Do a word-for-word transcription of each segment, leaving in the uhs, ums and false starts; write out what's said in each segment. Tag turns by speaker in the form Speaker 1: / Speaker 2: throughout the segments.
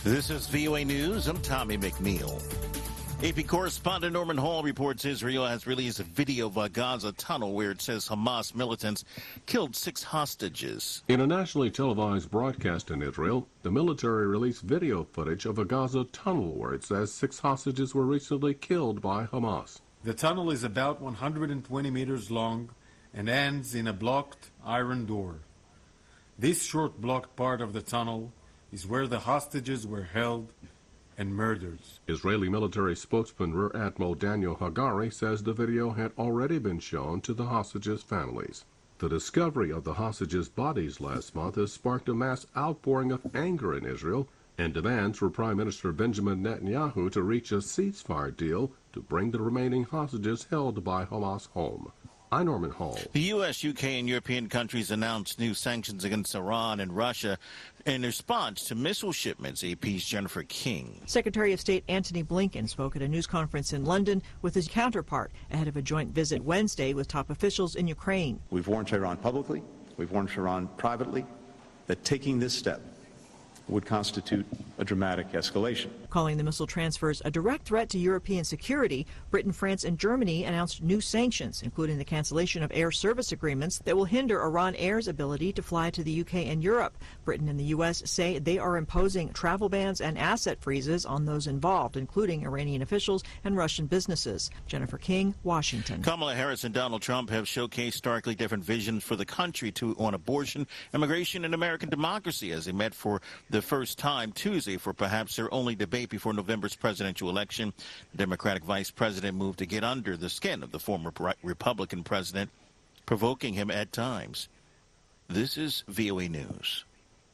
Speaker 1: This is V O A News. I'm Tommy McNeil. A P correspondent Norman Hall reports Israel has released a video of a Gaza tunnel where it says Hamas militants killed six hostages.
Speaker 2: In a nationally televised broadcast in Israel, the military released video footage of a Gaza tunnel where it says six hostages were recently killed by Hamas.
Speaker 3: The tunnel is about one hundred twenty meters long and ends in a blocked iron door. This short blocked part of the tunnel is where the hostages were held and murdered.
Speaker 2: Israeli military spokesman Rear Admiral Daniel Hagari says the video had already been shown to the hostages' families. The discovery of the hostages' bodies last month has sparked a mass outpouring of anger in Israel and demands for Prime Minister Benjamin Netanyahu to reach a ceasefire deal to bring the remaining hostages held by Hamas home. I'm Norman Hall.
Speaker 1: The U S, U K, and European countries announced new sanctions against Iran and Russia in response to missile shipments. A P's Jennifer King.
Speaker 4: Secretary of State Antony Blinken spoke at a news conference in London with his counterpart ahead of a joint visit Wednesday with top officials in Ukraine.
Speaker 5: We've warned Tehran publicly, we've warned Tehran privately, that taking this step would constitute a dramatic escalation.
Speaker 4: Calling the missile transfers a direct threat to European security, Britain, France, and Germany announced new sanctions, including the cancellation of air service agreements that will hinder Iran Air's ability to fly to the U K and Europe. Britain and the U S say they are imposing travel bans and asset freezes on those involved, including Iranian officials and Russian businesses. Jennifer King, Washington.
Speaker 1: Kamala Harris and Donald Trump have showcased starkly different visions for the country to, on abortion, immigration, and American democracy as they met for the first time Tuesday for perhaps their only debate before November's presidential election. The Democratic vice president moved to get under the skin of the former Republican president, provoking him at times. This is V O A News.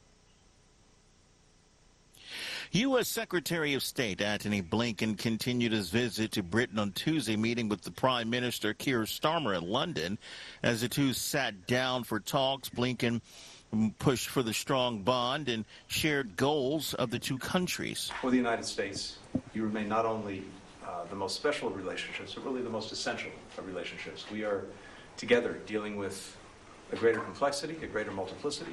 Speaker 1: U S. Secretary of State Antony Blinken continued his visit to Britain on Tuesday, meeting with the Prime Minister Keir Starmer in London. As the two sat down for talks, Blinken pushed for the strong bond and shared goals of the two countries.
Speaker 6: For the United States, you remain not only uh, the most special of relationships, but really the most essential of relationships. We are together dealing with a greater complexity, a greater multiplicity,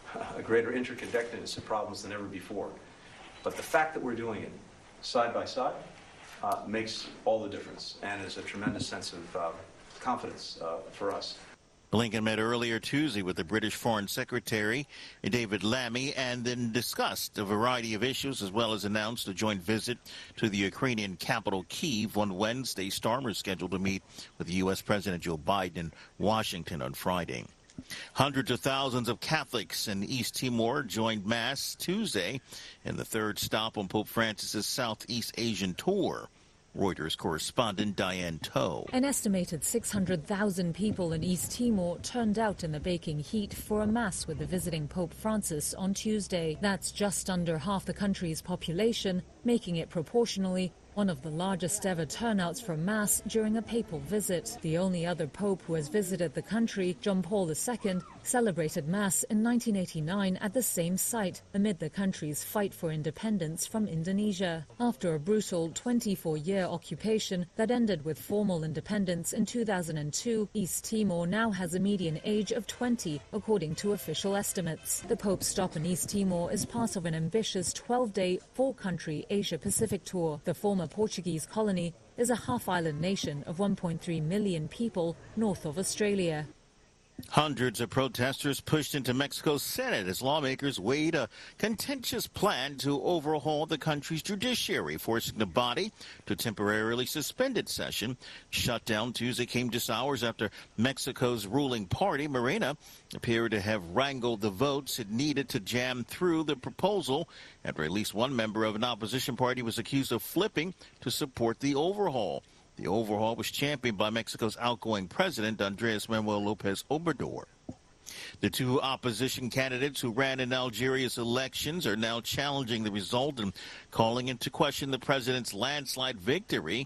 Speaker 6: a greater interconnectedness of problems than ever before. But the fact that we're doing it side by side uh, makes all the difference and is a tremendous sense of uh, confidence uh, for us.
Speaker 1: Blinken met earlier Tuesday with the British Foreign Secretary, David Lammy, and then discussed a variety of issues, as well as announced a joint visit to the Ukrainian capital, Kyiv, on Wednesday. Starmer is scheduled to meet with the U S. President Joe Biden in Washington on Friday. Hundreds of thousands of Catholics in East Timor joined Mass Tuesday in the third stop on Pope Francis's Southeast Asian tour. Reuters correspondent Diane Toe.
Speaker 7: An estimated six hundred thousand people in East Timor turned out in the baking heat for a mass with the visiting Pope Francis on Tuesday. That's just under half the country's population, making it proportionally one of the largest ever turnouts for Mass during a papal visit. The only other pope who has visited the country, John Paul the Second, celebrated Mass in nineteen eighty-nine at the same site amid the country's fight for independence from Indonesia. After a brutal twenty-four-year occupation that ended with formal independence in two thousand two, East Timor now has a median age of twenty, according to official estimates. The Pope's stop in East Timor is part of an ambitious twelve-day, four-country Asia-Pacific tour. The former Portuguese colony is a half-island nation of one point three million people north of Australia.
Speaker 1: Hundreds of protesters pushed into Mexico's Senate as lawmakers weighed a contentious plan to overhaul the country's judiciary, forcing the body to temporarily suspend its session. Shutdown Tuesday came just hours after Mexico's ruling party, Morena, appeared to have wrangled the votes it needed to jam through the proposal after at least one member of an opposition party was accused of flipping to support the overhaul. The overhaul was championed by Mexico's outgoing president, Andres Manuel Lopez Obrador. The two opposition candidates who ran in Algeria's elections are now challenging the result and calling into question the president's landslide victory.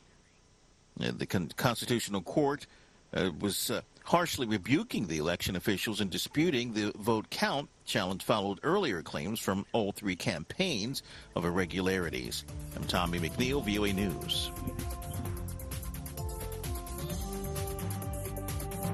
Speaker 1: The Con- Constitutional Court uh, was uh, harshly rebuking the election officials and disputing the vote count. Challenge followed earlier claims from all three campaigns of irregularities. I'm Tommy McNeil, V O A News.